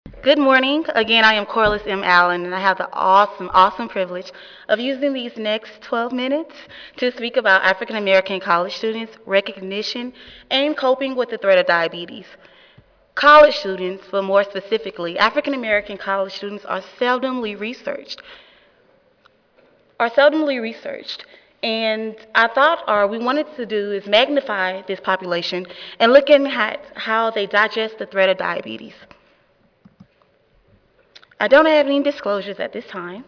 Good morning. Again, I am Corliss M. Allen, and I have the awesome privilege of using these next 12 minutes to speak about African American college students' recognition and coping with the threat of diabetes. College students, but more specifically, African American college students are seldomly researched. And I thought, or we wanted to do, is magnify this population and look at how they digest the threat of diabetes. I don't have any disclosures at this time.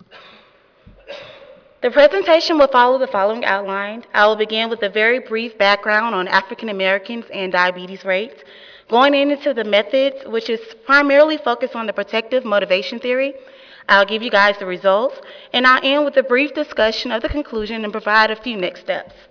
The presentation will follow the following outline. I will begin with a very brief background on African Americans and diabetes rates, going into the methods, which is primarily focused on the protective motivation theory. I'll give you guys the results, and I'll end with a brief discussion of the conclusion and provide a few next steps.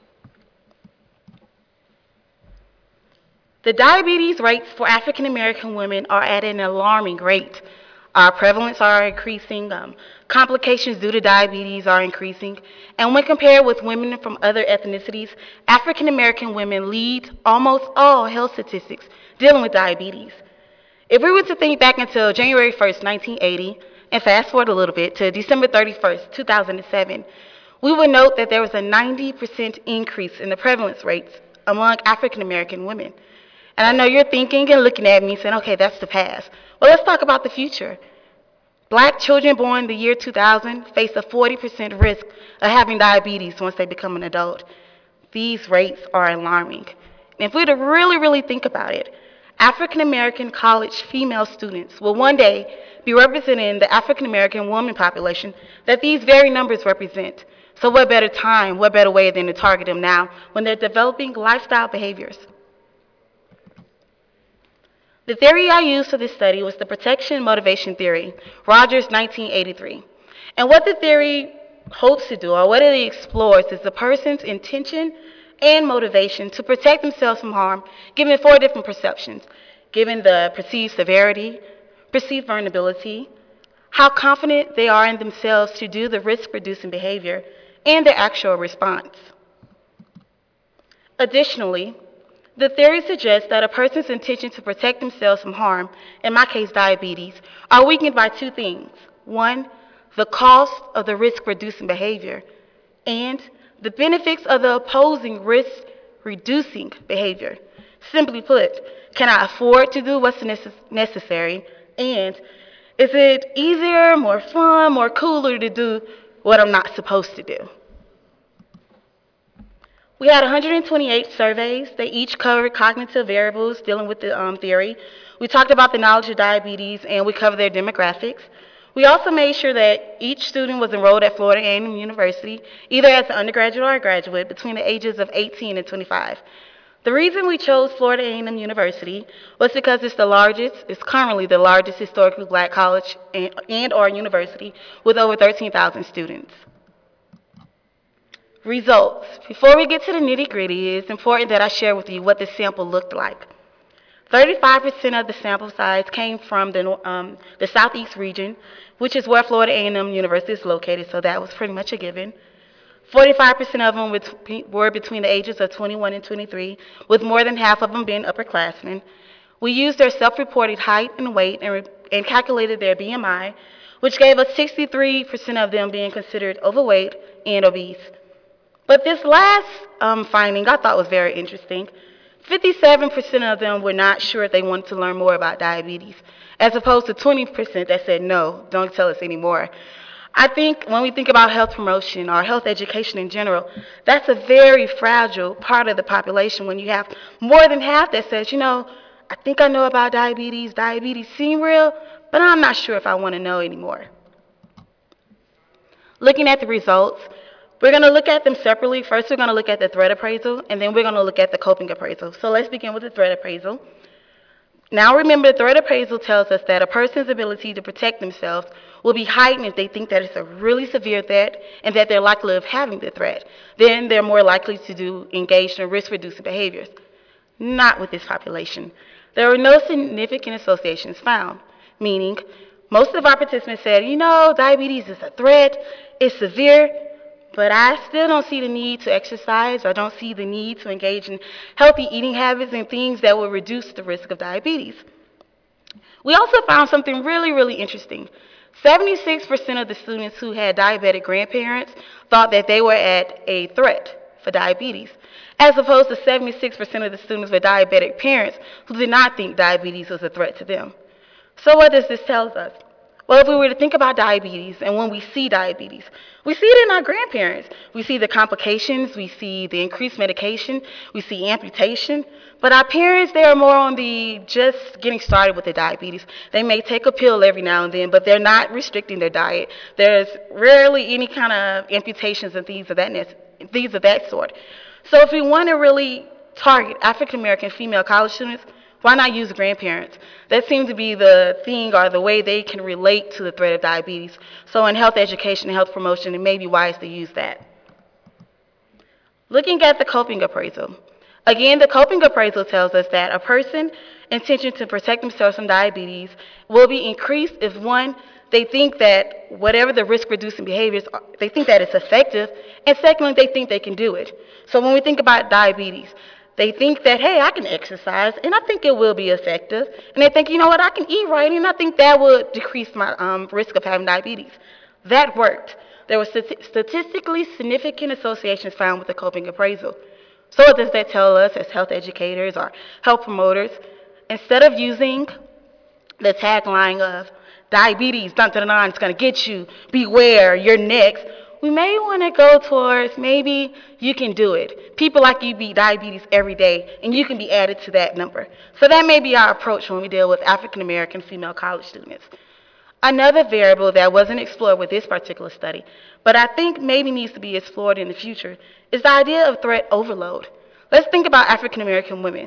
The diabetes rates for African American women are at an alarming rate. Our prevalence are increasing, complications due to diabetes are increasing, and when compared with women from other ethnicities, African American women lead almost all health statistics dealing with diabetes. If we were to think back until January 1st, 1980, and fast forward a little bit to December 31st, 2007, we would note that there was a 90% increase in the prevalence rates among African American women. And I know you're thinking and looking at me saying, okay, that's the past. Well, let's talk about the future. Black children born the year 2000 face a 40% risk of having diabetes once they become an adult. These rates are alarming. And if we were to really think about it, African American college female students will one day be representing the African American woman population that these very numbers represent. So what better time, what better way than to target them now when they're developing lifestyle behaviors? The theory I used for this study was the protection motivation theory, Rogers 1983. And what the theory hopes to do, or what it explores, is the person's intention and motivation to protect themselves from harm, given four different perceptions, given the perceived severity, perceived vulnerability, how confident they are in themselves to do the risk-reducing behavior, and their actual response. Additionally, the theory suggests that a person's intention to protect themselves from harm, in my case diabetes, are weakened by two things. One, the cost of the risk-reducing behavior, and the benefits of the opposing risk-reducing behavior. Simply put, can I afford to do what's necessary, and is it easier, more fun, more cooler to do what I'm not supposed to do? We had 128 surveys. They each covered cognitive variables dealing with the theory. We talked about the knowledge of diabetes, and we covered their demographics. We also made sure that each student was enrolled at Florida A&M University, either as an undergraduate or a graduate, between the ages of 18 and 25. The reason we chose Florida A&M University was because it's currently the largest historically black college and or university with over 13,000 students. Results. Before we get to the nitty-gritty, it's important that I share with you what the sample looked like. 35% of the sample size came from the Southeast region, which is where Florida A&M University is located, so that was pretty much a given. 45% of them were between the ages of 21 and 23, with more than half of them being upperclassmen. We used their self-reported height and weight and calculated their BMI, which gave us 63% of them being considered overweight and obese. But this last finding I thought was very interesting. 57% of them were not sure if they wanted to learn more about diabetes, as opposed to 20% that said, no, don't tell us anymore. I think when we think about health promotion or health education in general, that's a very fragile part of the population when you have more than half that says, I think I know about diabetes. Diabetes seems real, but I'm not sure if I want to know anymore. Looking at the results, we're going to look at them separately. First, we're going to look at the threat appraisal, and then we're going to look at the coping appraisal. So let's begin with the threat appraisal. Now remember, the threat appraisal tells us that a person's ability to protect themselves will be heightened if they think that it's a really severe threat and that they're likely of having the threat. Then they're more likely to engage in risk-reducing behaviors. Not with this population. There were no significant associations found, meaning most of our participants said, diabetes is a threat, it's severe, but I still don't see the need to exercise. I don't see the need to engage in healthy eating habits and things that will reduce the risk of diabetes. We also found something really, really interesting. 76% of the students who had diabetic grandparents thought that they were at a threat for diabetes, as opposed to 76% of the students with diabetic parents who did not think diabetes was a threat to them. So what does this tell us? Well, if we were to think about diabetes, and when we see diabetes, we see it in our grandparents. We see the complications, we see the increased medication, we see amputation. But our parents, they are more on the just getting started with the diabetes. They may take a pill every now and then, but they're not restricting their diet. There's rarely any kind of amputations and things of that sort. So if we want to really target African American female college students, why not use grandparents? That seems to be the thing or the way they can relate to the threat of diabetes. So in health education and health promotion, it may be wise to use that. Looking at the coping appraisal. Again, the coping appraisal tells us that a person's intention to protect themselves from diabetes will be increased if, one, they think that whatever the risk-reducing behaviors are, they think that it's effective, and secondly, they think they can do it. So when we think about diabetes, they think that, hey, I can exercise, and I think it will be effective. And they think, you know what, I can eat right, and I think that would decrease my risk of having diabetes. That worked. There were statistically significant associations found with the coping appraisal. So what does that tell us as health educators or health promoters? Instead of using the tagline of diabetes, dun, dun, dun, it's going to get you, beware, you're next, we may want to go towards maybe you can do it. People like you beat diabetes every day, and you can be added to that number. So that may be our approach when we deal with African American female college students. Another variable that wasn't explored with this particular study, but I think maybe needs to be explored in the future, is the idea of threat overload. Let's think about African American women.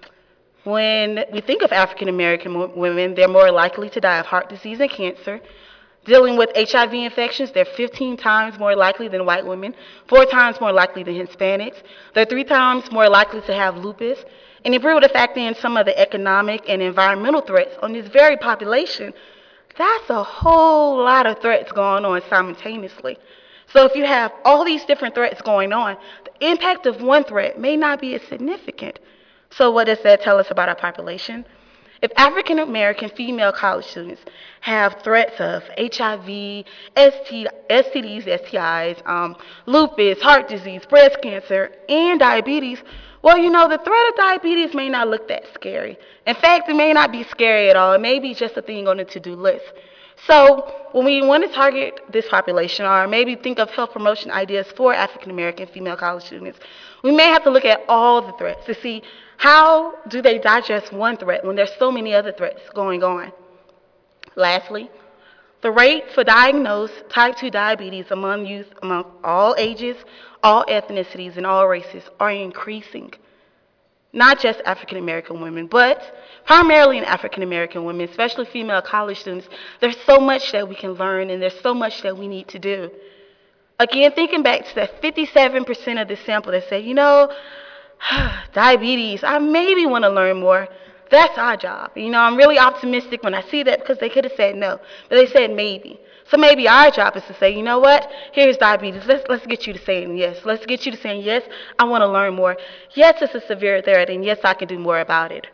When we think of African American women, they're more likely to die of heart disease and cancer. Dealing with HIV infections, they're 15 times more likely than white women, 4 times more likely than Hispanics. They're 3 times more likely to have lupus. And if we were to factor in some of the economic and environmental threats on this very population, that's a whole lot of threats going on simultaneously. So if you have all these different threats going on, the impact of one threat may not be as significant. So what does that tell us about our population? If African American female college students have threats of HIV, STDs, STIs, lupus, heart disease, breast cancer, and diabetes, well, you know, the threat of diabetes may not look that scary. In fact, it may not be scary at all. It may be just a thing on the to-do list. So when we want to target this population or maybe think of health promotion ideas for African American female college students, we may have to look at all the threats to see how do they digest one threat when there's so many other threats going on. Lastly, the rate for diagnosed type 2 diabetes among youth among all ages, all ethnicities, and all races are increasing. Not just African American women, but primarily in African American women, especially female college students. There's so much that we can learn, and there's so much that we need to do. Again, thinking back to that 57% of the sample that said, you know, diabetes, I maybe want to learn more. That's our job. You know, I'm really optimistic when I see that because they could have said no, but they said maybe. So maybe our job is to say, you know what, here's diabetes. Let's get you to saying yes. Let's get you to saying yes, I want to learn more. Yes, it's a severe threat, and yes, I can do more about it.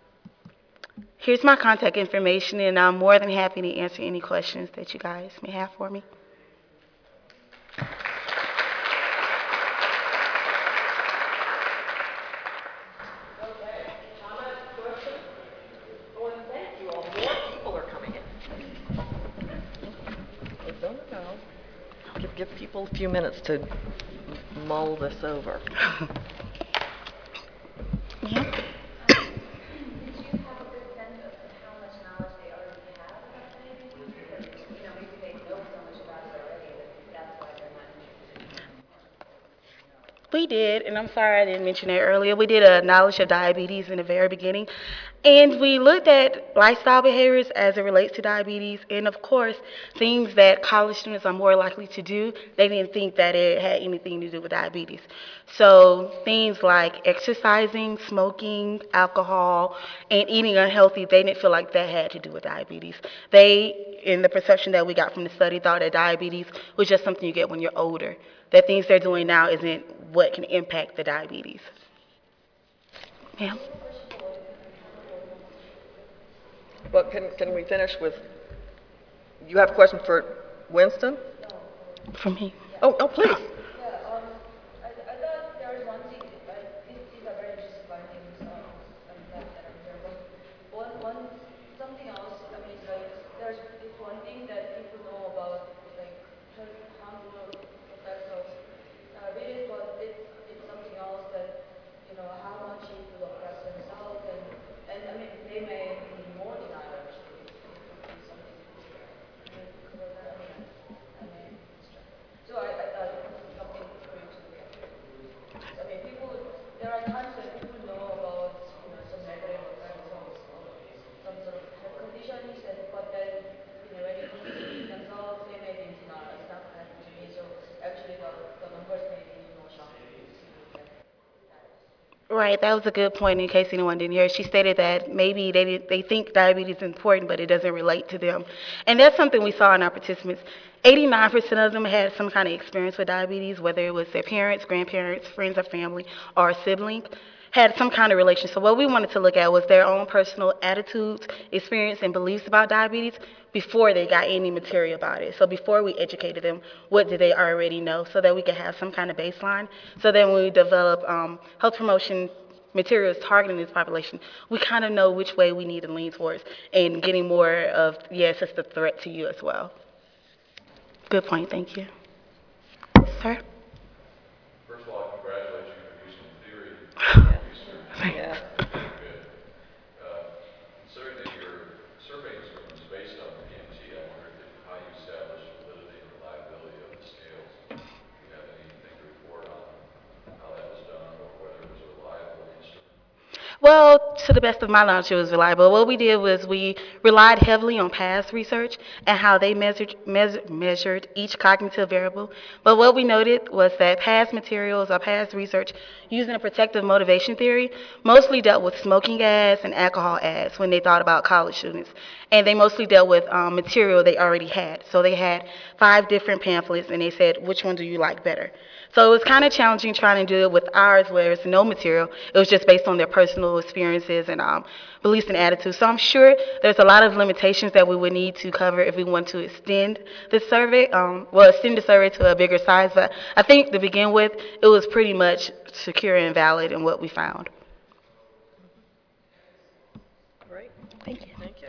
Here's my contact information, and I'm more than happy to answer any questions that you guys may have for me. Give people a few minutes to mull this over. Yeah. We did, and I'm sorry I didn't mention it earlier. We did a knowledge of diabetes in the very beginning, and we looked at lifestyle behaviors as it relates to diabetes, and of course, things that college students are more likely to do. They didn't think that it had anything to do with diabetes. So things like exercising, smoking, alcohol, and eating unhealthy, they didn't feel like that had to do with diabetes. They, in the perception that we got from the study, thought that diabetes was just something you get when you're older, that things they're doing now isn't what can impact the diabetes. Ma'am? Well, can we finish with, you have a question for Winston? For me. Oh, please. Yeah, I thought there was one thing, these are very interesting findings that I'm here, but something else, I mean, like, there's this one thing that people know about, like, harmful effects of diabetes, but it's something else that, how much people oppress themselves, and I mean, they may be more denial, actually, if it's something people share. Can you cover that? I mean, so I thought this is something for you to look at. I mean, there are times when people know about, some negative effects of some sort of health conditions, but then, when it comes to themselves, they may think, it's not happening to me. So actually, the numbers may be more shocking if you look at that. Right, that was a good point in case anyone didn't hear. She stated that maybe they think diabetes is important, but it doesn't relate to them. And that's something we saw in our participants. 89% of them had some kind of experience with diabetes, whether it was their parents, grandparents, friends or family, or a sibling, had some kind of relation. So what we wanted to look at was their own personal attitudes, experience, and beliefs about diabetes before they got any material about it. So before we educated them, what did they already know, so that we could have some kind of baseline. So then when we develop health promotion materials targeting this population, we kind of know which way we need to lean towards and getting more of, yes, it's a threat to you as well. Good point, thank you. Sir? First of all, I congratulate you for using theory research. Yeah. Good. Considering that your survey was based on PMT, I wondered how you established validity and reliability of the scales. Do you have anything to report on how that was done or whether it was a reliable instrument? Well, to the best of my knowledge, it was reliable. What we did was we relied heavily on past research and how they measured each cognitive variable. But what we noted was that past materials or past research using a protective motivation theory mostly dealt with smoking ads and alcohol ads when they thought about college students. And they mostly dealt with material they already had. So they had 5 different pamphlets and they said, which one do you like better? So it was kind of challenging trying to do it with ours where it's no material. It was just based on their personal experiences and beliefs and attitudes. So I'm sure there's a lot of limitations that we would need to cover if we want to extend the survey, extend the survey to a bigger size. But I think to begin with, it was pretty much secure and valid in what we found. Great. Thank you. Thank you.